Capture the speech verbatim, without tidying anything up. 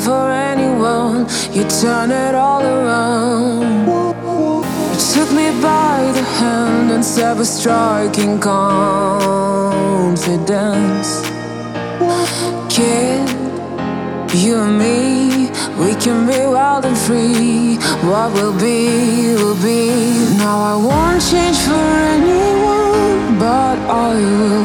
for anyone. You turn it all around. You took me by the hand and said with striking confidence, kid, you and me, we can be wild and free. What will be, will be. Now I won't change for anyone, but I will